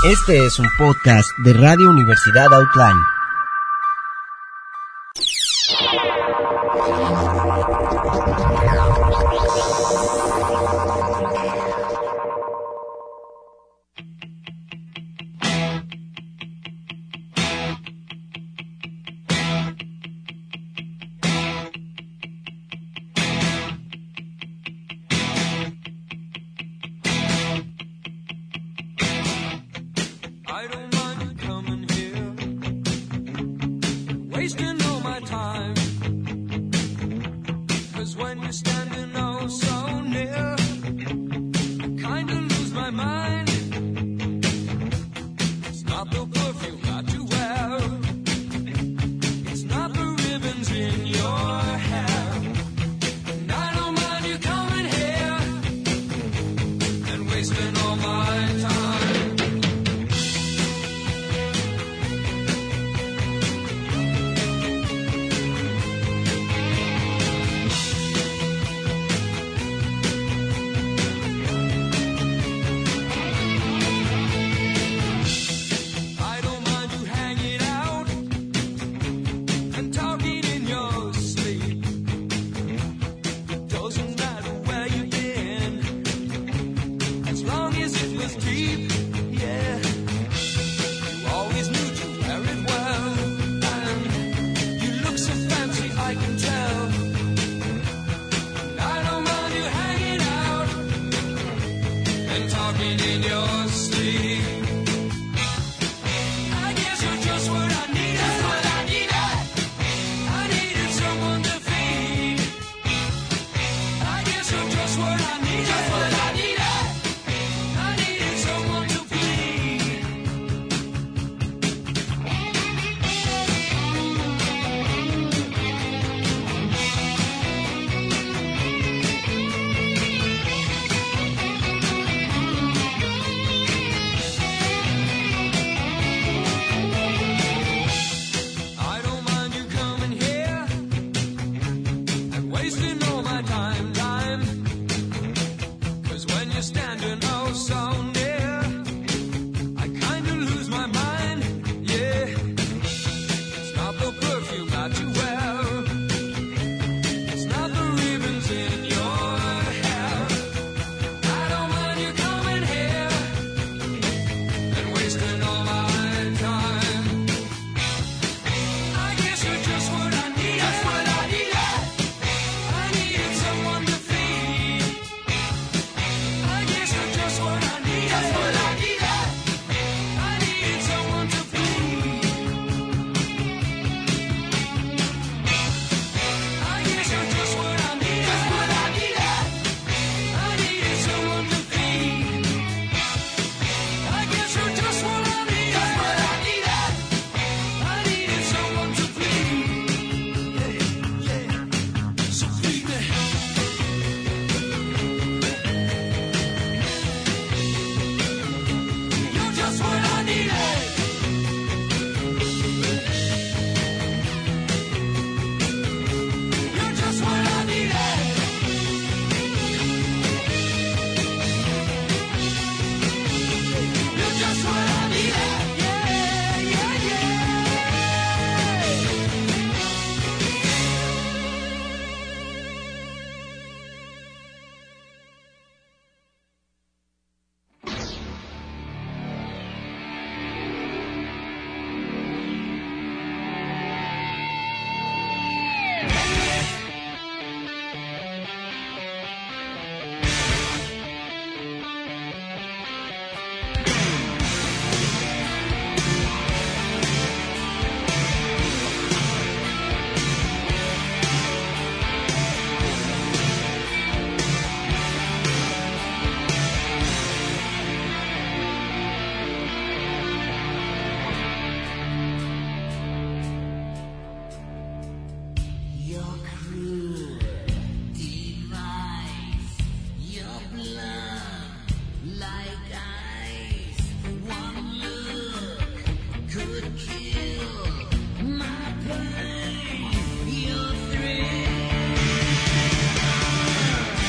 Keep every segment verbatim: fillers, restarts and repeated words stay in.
Este es un podcast de Radio Universidad Outline.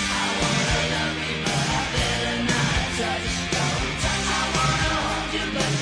But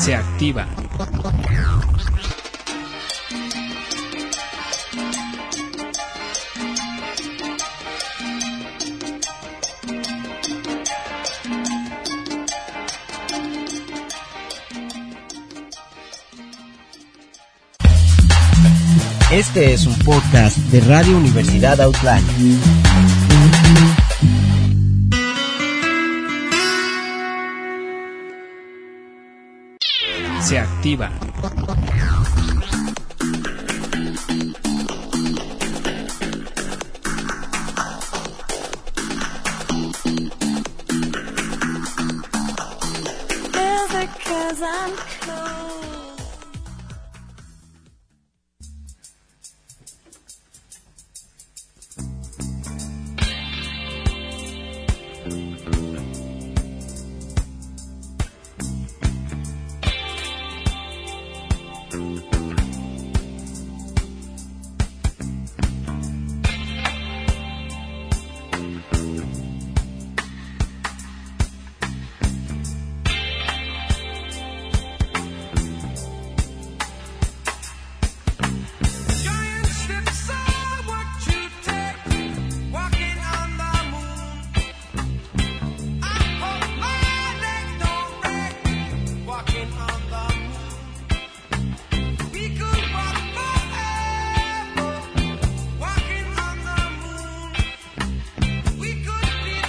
se activa. Este es un podcast de Radio Universidad Outline. Se activa. We could be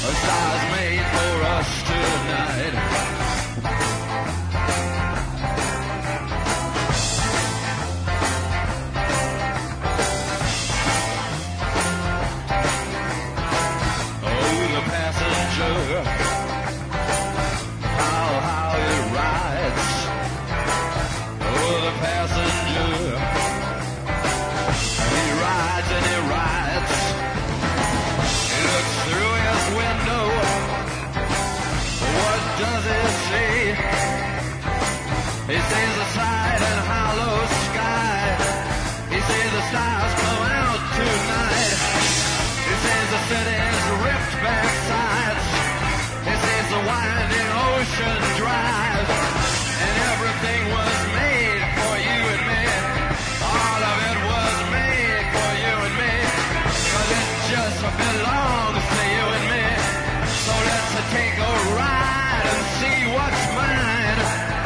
A star's made for us tonight. Oh, the passenger, how, how it rides. Oh, the passenger, he rides and he rides. He looks through his window. What does he see? He sees the side and hollow sky. He sees the stars come out tonight. He sees the city's ripped back sides. He sees the winding ocean drive. And everything was made for you and me. All of it was made for you and me. Cause it just belongs to you and me. So let's take a ride and see what's mine.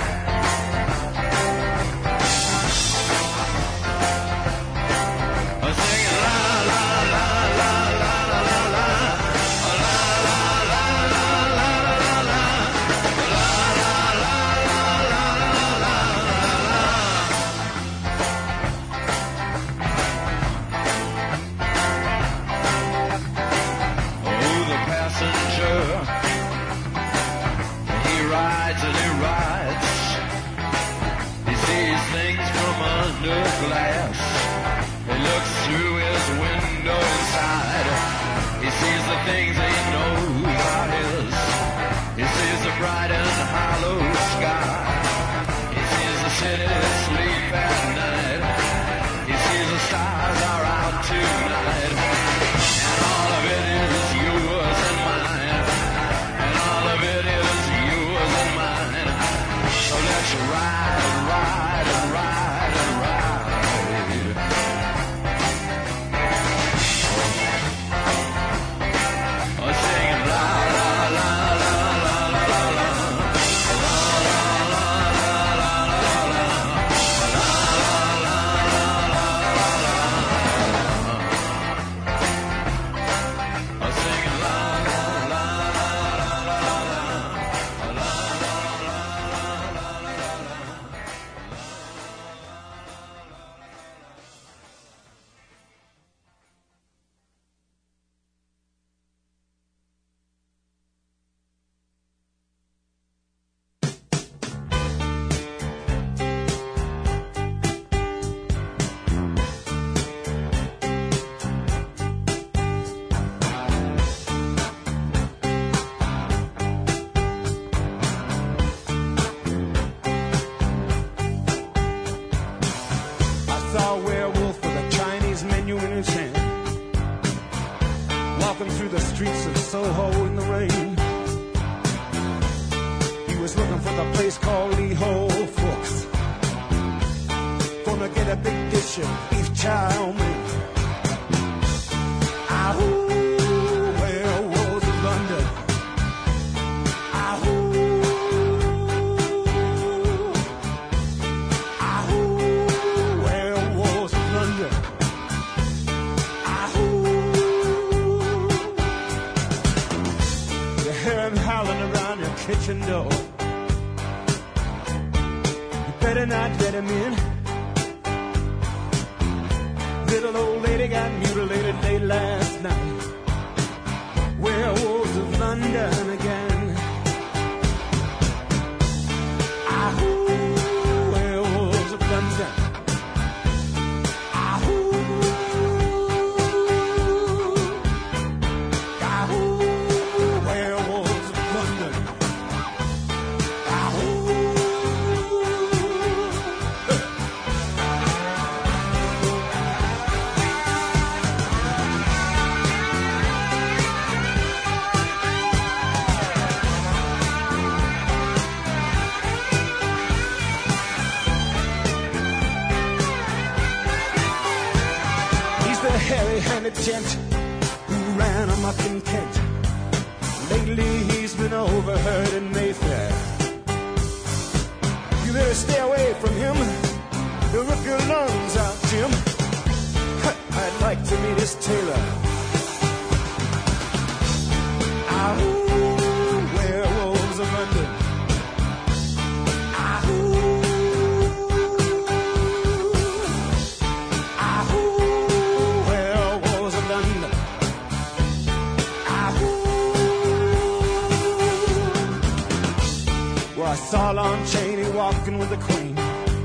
Singing la la la la la la la la. La la la la la la la. La la la la la la la. Oh, the passenger, he rides and he rides. He sees things from under glass. He looks through his window inside. He sees the things he knows are his. He sees the bright and hollow sky. He sees the city sleep at night. He sees the stars are out tonight. And all of it is yours and mine. And all of it is yours and mine. So let's ride, ride, and ride, and ride. Oh, singing la la la la la la la la. La la la la la la la. La la la la la la la. Oh, singing la la la la la la la. La la la la la la la. I saw a werewolf with a Chinese menu in his hand, walking through the streets of Soho in the rain. He was looking for the place called Lee Ho Fooks. Gonna get a big dish of beef chow mein. Ahoo, werewolves of London. Ahoo. Ahoo, werewolves of London. Ahoo. You hear him howling around your kitchen door. You better not let him in. Little old lady got mutilated late last night. Werewolves of London again. Ahoo, werewolves of London. Ahoo. Ahoo, werewolves of London. Ahoo. hairy-handed gent who ran amok in Kent. Lately he's been overheard in Mayfair. You better stay away from him. He'll rip your lungs out, Jim. I'd like to meet his tailor. Ow, with the Queen,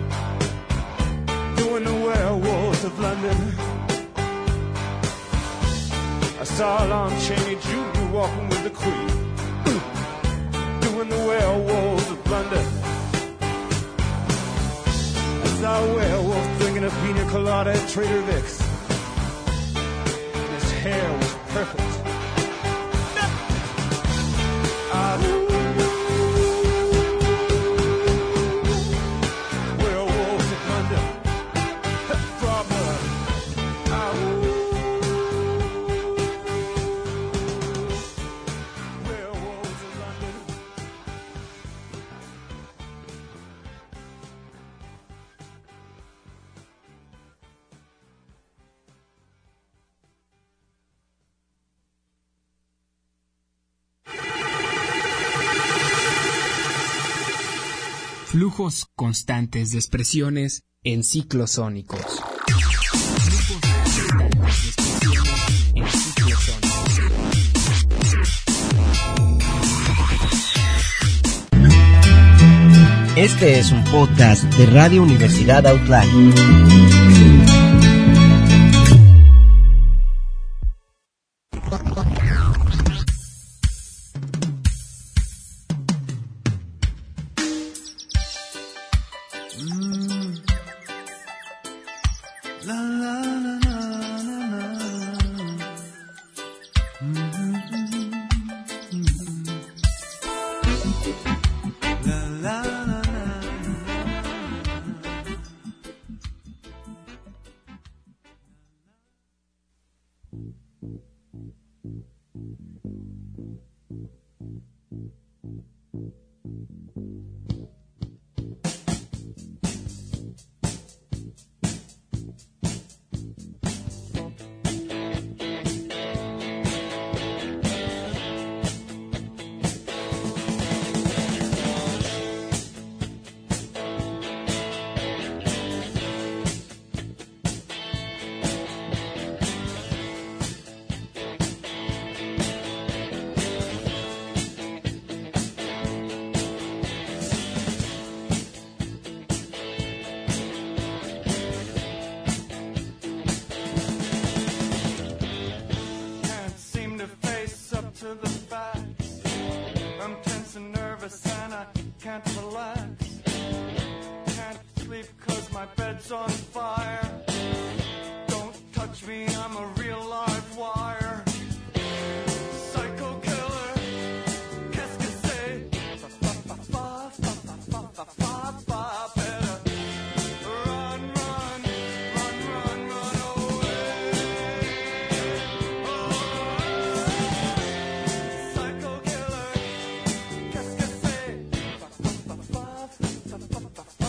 doing the werewolves of London. I saw Lon Chaney Junior walking with the Queen, doing the werewolves of London. I saw a werewolf drinking a pina colada at Trader Vic's. His hair was perfect. I Flujos constantes de expresiones en ciclos sónicos. Este es un podcast de Radio Universidad Outline.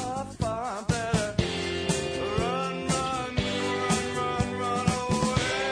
better run, run, run, run, run away.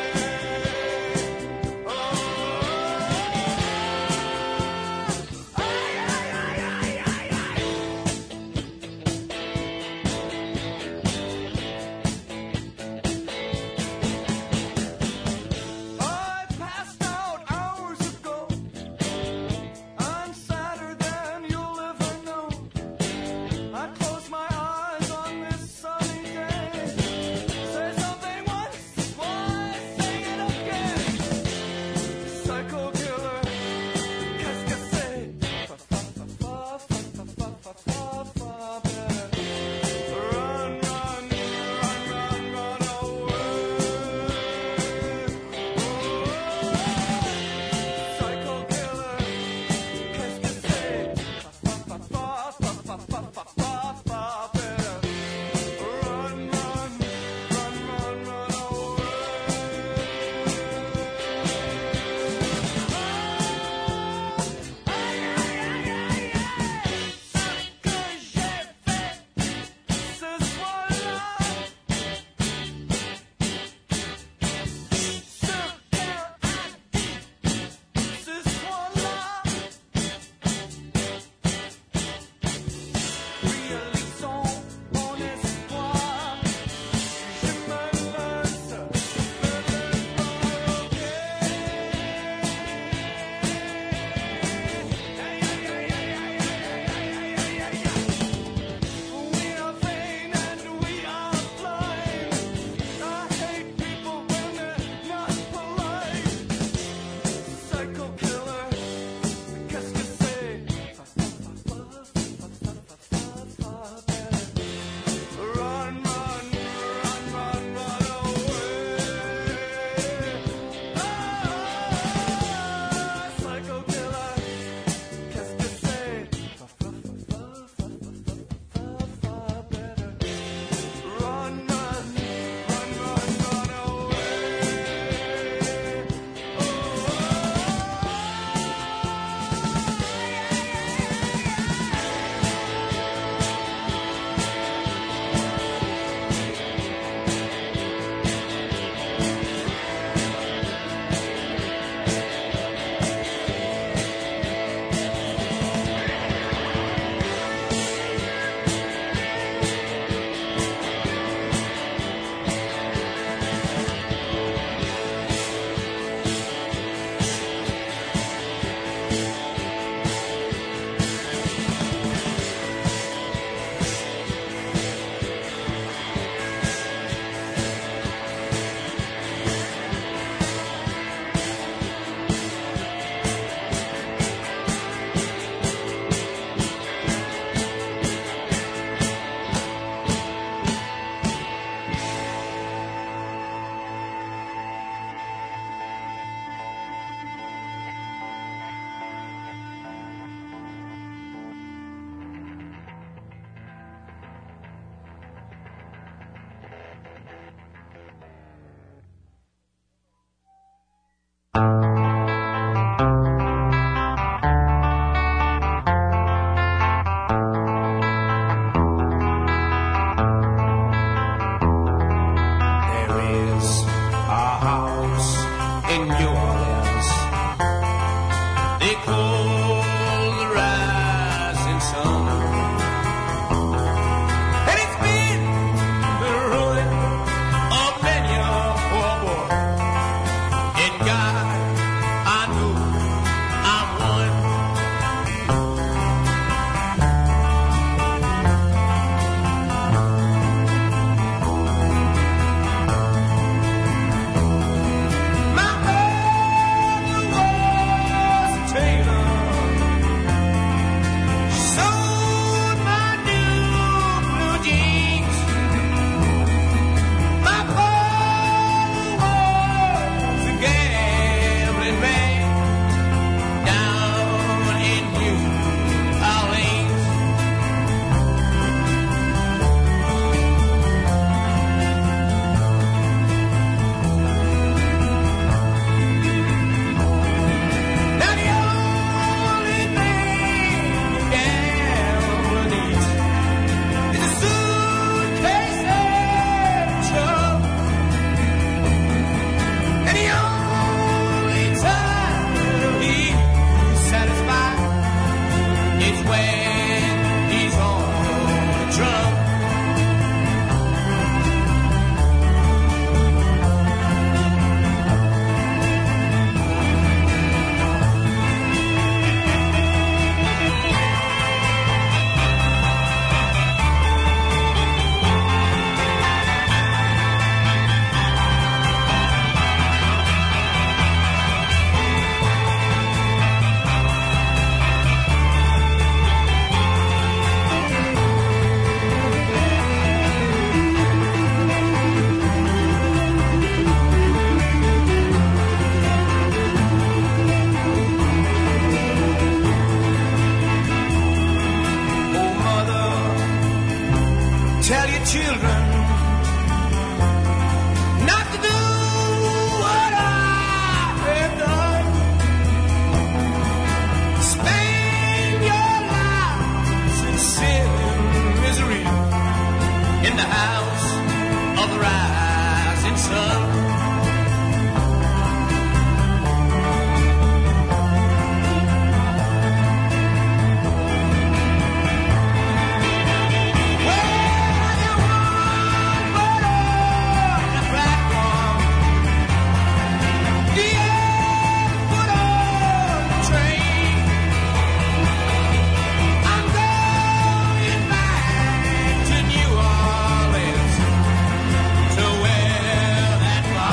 in New Orleans. They call the rising sun. And it's been the ruin of many a poor boy. In God, I know I'm one. My mother was a tailor. She sewed my new blue jeans. My father was a gambling man down in New Orleans. Now the only thing a gambler needs is a suitcase and trouble. And the only time he's satisfied is when he's on a drum. Oh, mother, tell your children not to do what I have done. Spend your lives in sin and misery in the house of the rising sun. To where that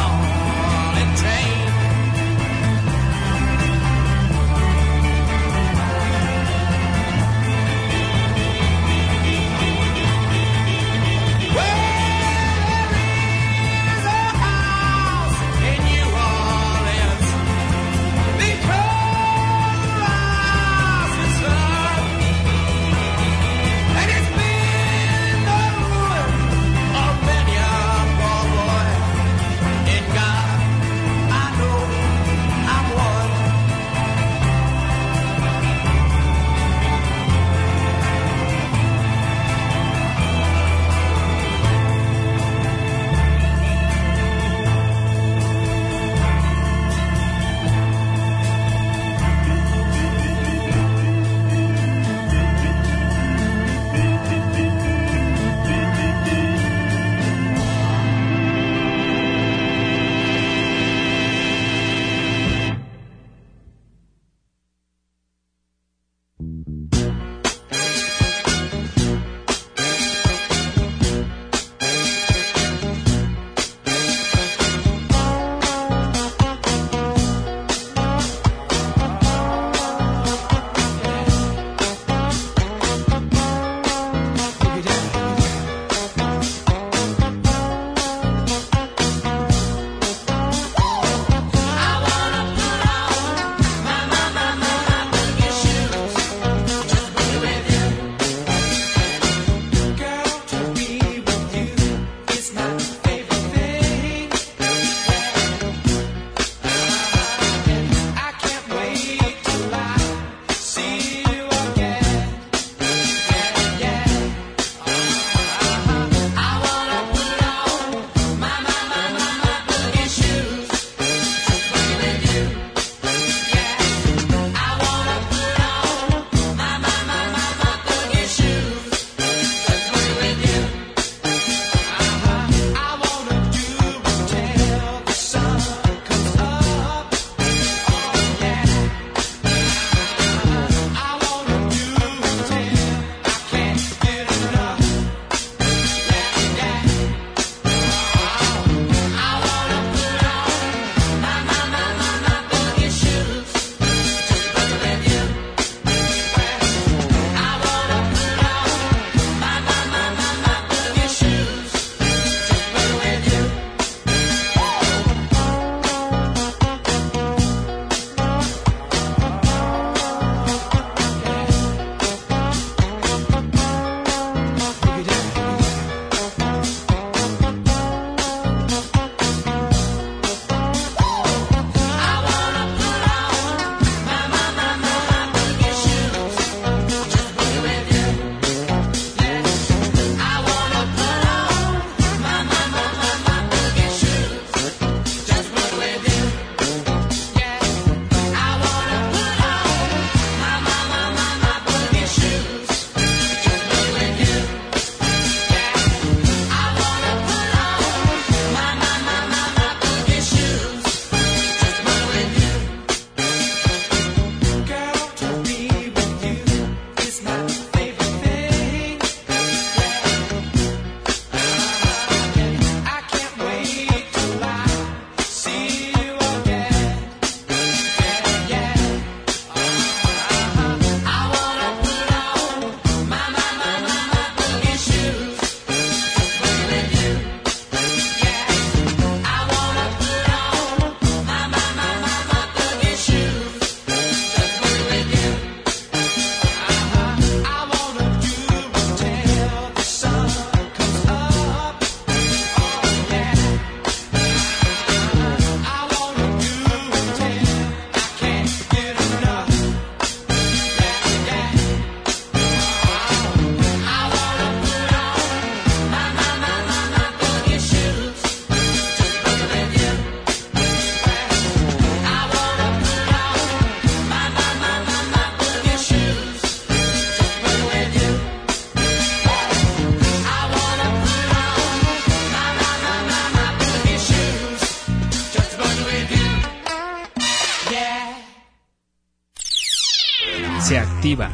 alternativa.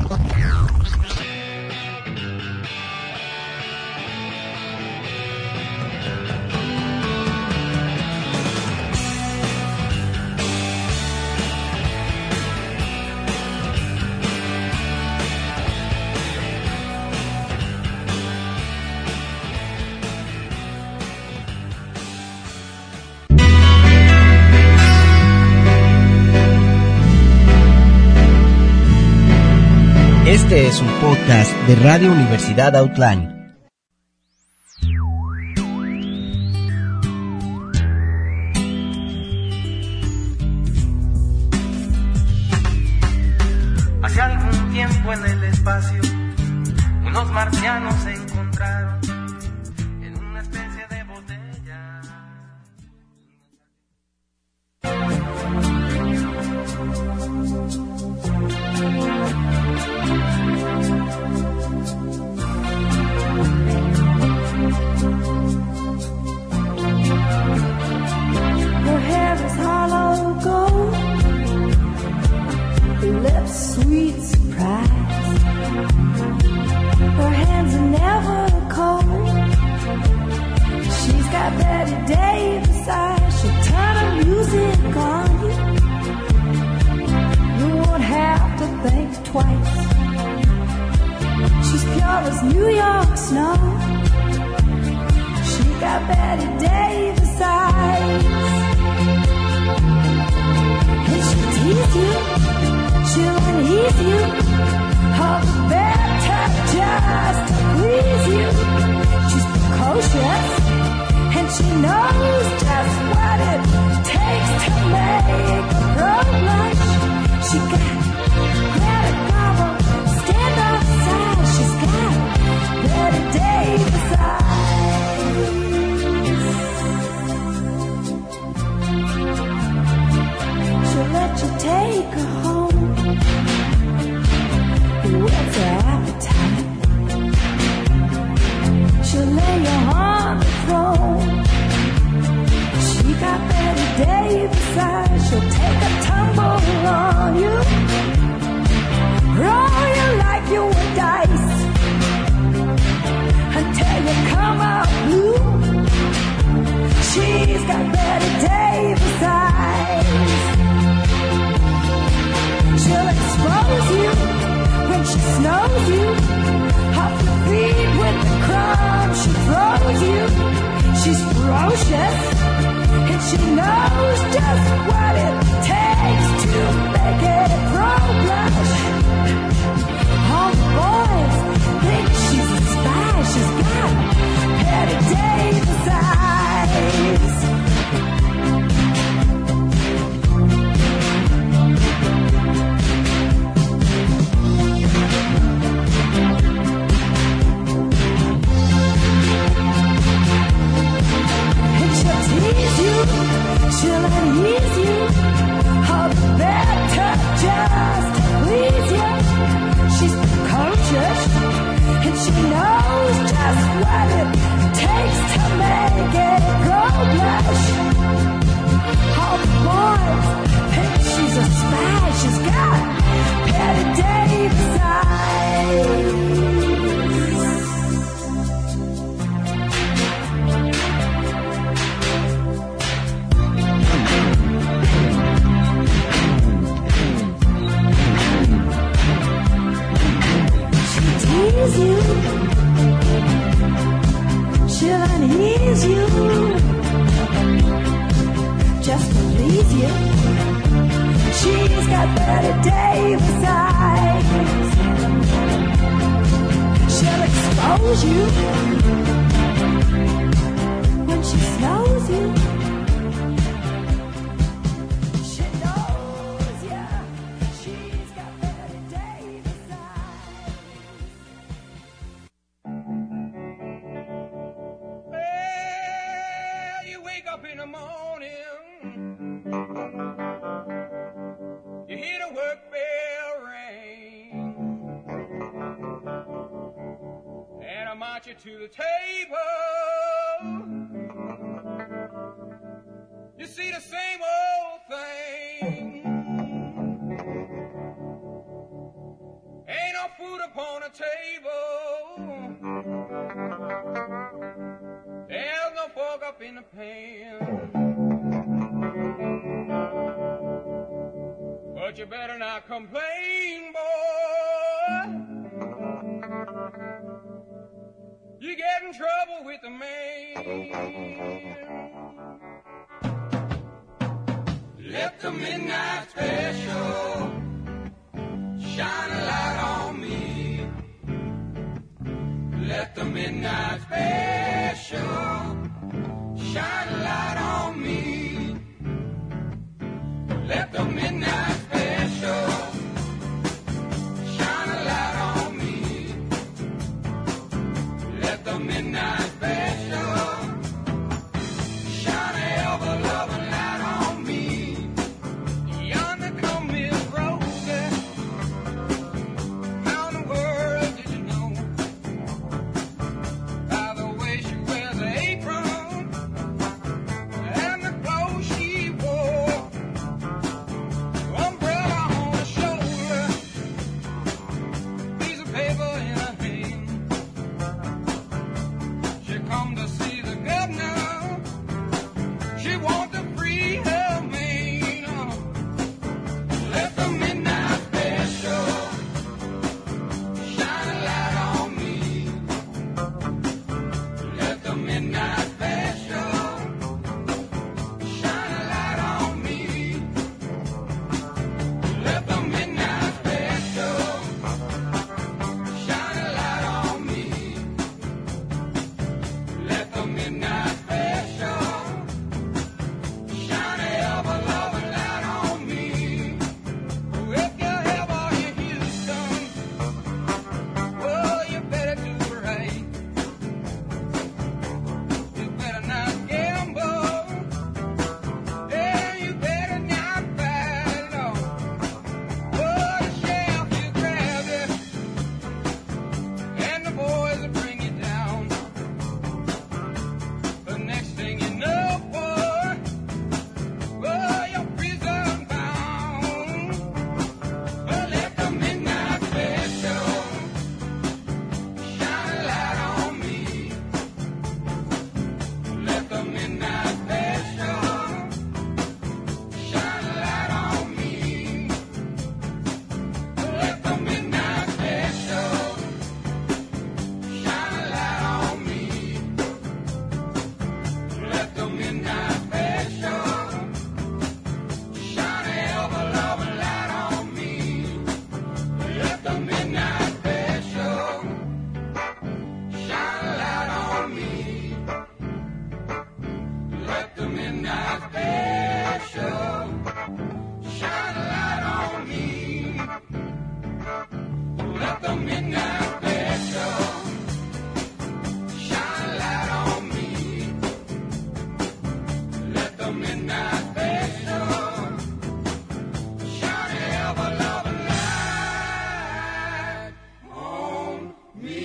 Este es un podcast de Radio Universidad Outline. Hace algún tiempo en el espacio, unos marcianos se encontraron en una especie de botella. Her hair is hollow gold, her lips sweet surprise. Her hands are never cold. She's got Betty Davis eyes. She'll turn her music on you. You won't have to think twice. She's pure as New York snow. She got Betty Davis eyes. And she'll tease you, she'll unease you, all the better just to please you. She's precocious, and she knows just what it takes to make a pro blush. She got Greta Garbo, stand outside. She's got Betty Davis eyes. She'll let you take her home. What's her appetite? She'll lay you on the throne. She got Betty Davis eyes. She'll take a tumble on you, roll you like you were dice, until you come out blue. She's got Betty Davis eyes. She'll expose you when she snows you, off your feet with the crumbs she throws you. She's ferocious, and she knows just what it takes to make it pro blush. All the boys think she's a spy. She's got Betty Davis eyes. She'll unease you, all the better just to please you. She's precocious, and she knows just what it takes to make it go blush. All the boys think she's a spy. She's got Betty Davis eyes. You. She'll unease you, just to please you. She's got Betty Davis eyes. She'll expose you when she snows you. She knows ya. She's got Betty Davis eyes. Up in the morning, you hear the work bell ring, and I march you to the table. You see the same old thing. up in a pan. But you better not complain, boy. You get in trouble with the man. Let the midnight special shine a light on me. Let the midnight special shine a light on me. Let the midnight special shine a light on me. Let the midnight special shine a ever-loving light on me. Yonder come Miss Rosie. How in the world did you know? By the way she wears her apron and the clothes she wore. Umbrella on her shoulder, piece of paper in her hand. She come to see the governor. She want to free her man. Let the midnight special shine a light on me. Let the midnight special shine a light on me. Let the midnight special shine a light on me. Let the midnight special shine a ever-loving light on me. If you ever in Houston, well, you better do right. You better not gamble. Yeah, you better not fight, no. Oh, the sheriff, you grab you, and the boys will bring you down. The next thing you know, boy, well, you're prison bound. Well, let the midnight special shine a light on me. Let the midnight special shine a light on me. Let the midnight special shine a light on me. Let the midnight special shine a ever-loving light on me. Let the midnight special shine a light on me. Let the midnight special shine a light on me. Let the midnight special shine a light on me. Let the midnight special shine a ever-loving light on me.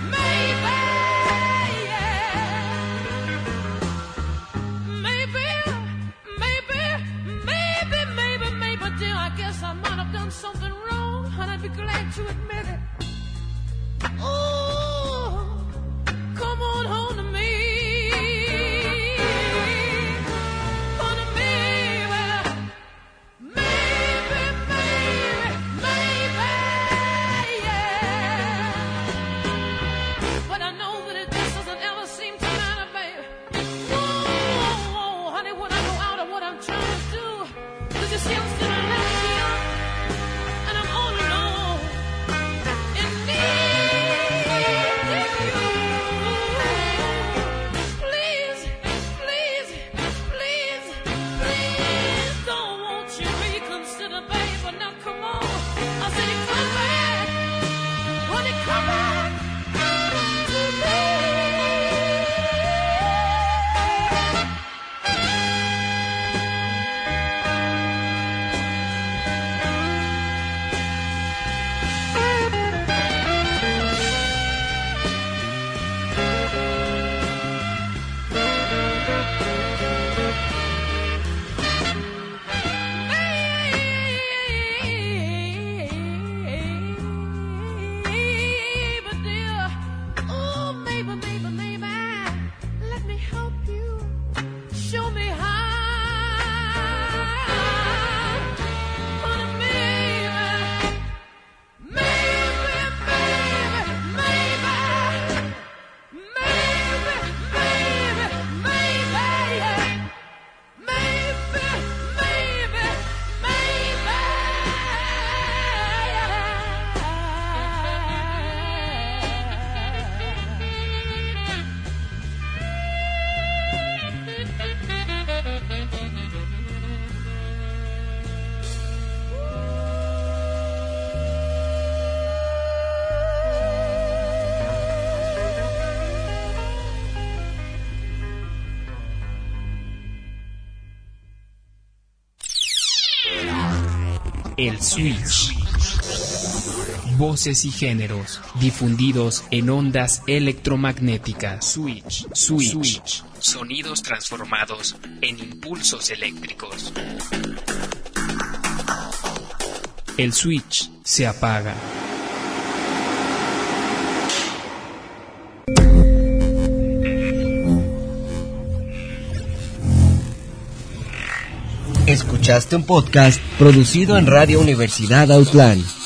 Maybe Yes, I might have done something wrong, and I'd be glad to admit it. Oh, come on home to me. Home to me, well, maybe, maybe, maybe, yeah. But I know that it just doesn't ever seem to matter, baby. Whoa, honey, when I go out of what I'm trying to do, 'cause you see I'm still a little young, and I'm all alone in need of you. Please, please, please, please, don't won't you reconsider, baby? Now come on, I said come back, honey, come back to me. Maybe, dear, oh, maybe, maybe, maybe, let me help you. Show me how. Honey, maybe, maybe, maybe, maybe, maybe, maybe, maybe, yeah. Maybe, maybe, El Switch. Voces y géneros difundidos en ondas electromagnéticas. Switch. Switch. Switch. Sonidos transformados en impulsos eléctricos. El switch se apaga. Escuchaste un podcast producido en Radio Universidad Outland.